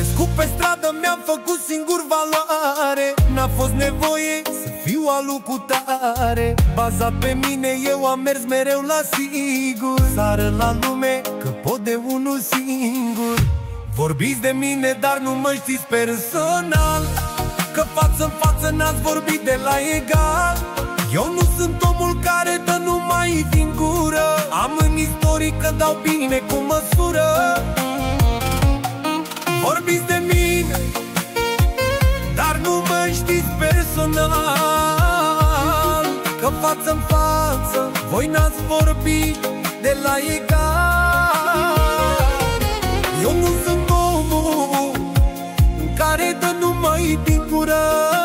crescut pe stradă, mi-am făcut singur valoare. N-a fost nevoie să fiu alu cu tare. Bazat pe mine, eu am mers mereu la sigur. Sară la lume, că pot de unul singur. Vorbiți de mine, dar nu mă știți personal, că față-n față n-ați vorbit de la egal. Eu nu sunt omul care dă numai din gură. Am în istorie că dau bine cu măsură. Vorbiți de mine, dar nu mă știți personal, că față-n față voi n-ați vorbit de la egal. Eu nu sunt omul care dă numai din gură.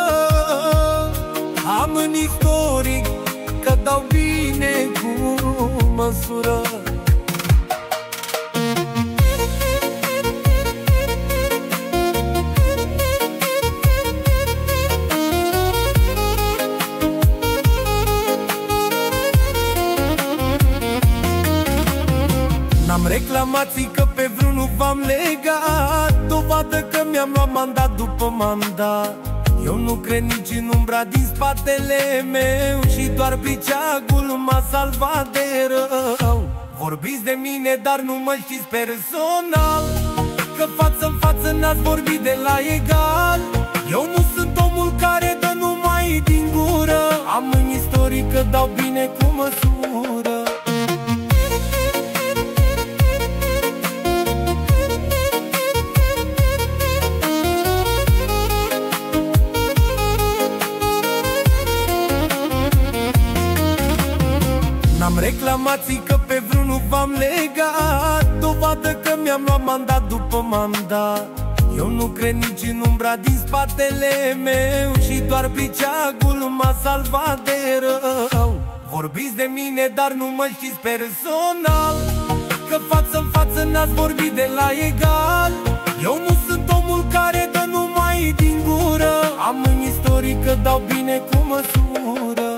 Am în istoric că dau bine cu măsură. N-am reclamații că pe vreunul v-am legat, dovadă că mi-am luat mandat după mandat. Eu nu cred nici în umbra din spatele meu și doar briceagul m-a salvat de rău. Vorbiți de mine, dar nu mă știți personal, că față-n față n-ați vorbit de la egal. Eu nu sunt omul care dă numai din gură. Am în istorie că dau bine cu măsură. N-am reclamații că pe vreunul v-am legat, dovadă că mi-am luat mandat după mandat. Eu nu cred nici în umbra din spatele meu și doar briceagul m-a salvat de rău. Vorbiți de mine, dar nu mă știți personal, că față-n față n-ați vorbit de la egal. Eu nu sunt omul care dă numai din gură. Am în istorie că dau bine cu măsură.